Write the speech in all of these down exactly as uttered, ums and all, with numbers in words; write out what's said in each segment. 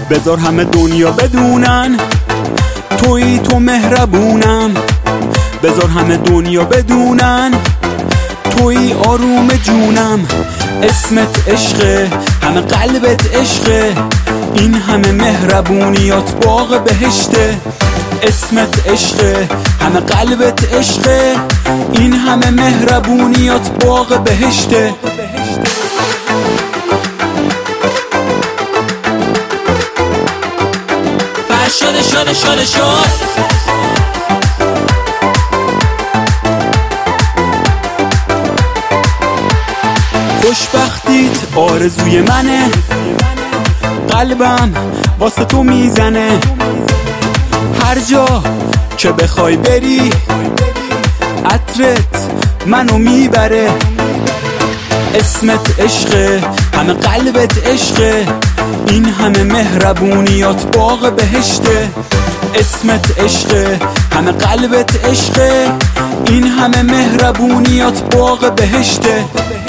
بذار همه دنیا بدونن تویی تو مهربونم. بذار همه دنیا بدونن تویی آروم جونم. اسمت عشقه، همه قلبت عشقه، این همه مهربونیات باغ بهشته. اسمت عشقه، همه قلبت عشقه، این همه مهربونیات باغ بهشته. شده شده شده شد خوشبختیت آرزوی منه، قلبم واسه تو میزنه. هر جا که بخوای بری عطرت منو میبره. اسمت عشقه، همه قلبت عشقه، این همه مهربونیات باغ بهشته. اسمت عشقه، همه قلبت عشقه، این همه مهربونیات باغ بهشته.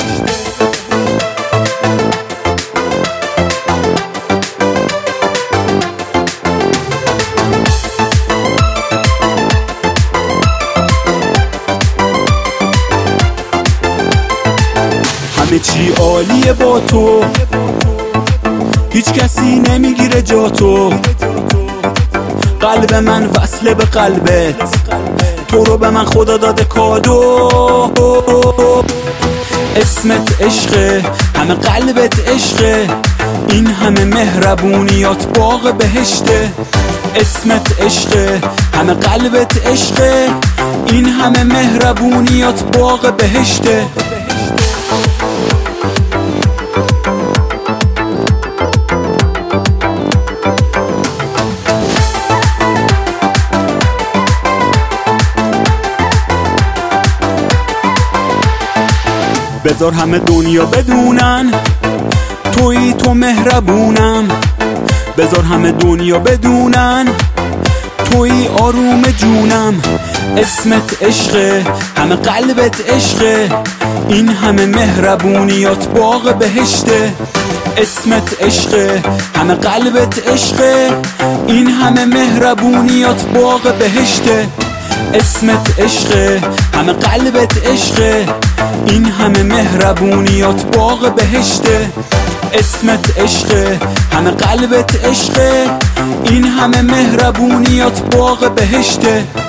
همه چی عالیه با تو، هیچ کسی نمیگیره جا تو. قلب من وصله به قلبت، تو رو به من خدا داده کادو. اسمت عشقه، همه قلبت عشقه، این همه مهربونیات باغ بهشته. اسمت عشقه، همه قلبت عشقه، این همه مهربونیات باغ بهشته. بذار همه دنیا بدونن تویی تو مهربونم. بذار همه دنیا بدونن تویی آروم جونم. اسمت عشقه، همه قلبت عشقه، این همه مهربونیات باغ بهشته. اسمت عشقه، همه قلبت عشقه، این همه مهربونیات باغ بهشته. اسمت عشقه، همه قلبت عشقه، این همه مهربونیات باغ بهشته. اسمت عشقه، همه قلبت عشقه، این همه مهربونیات باغ بهشته.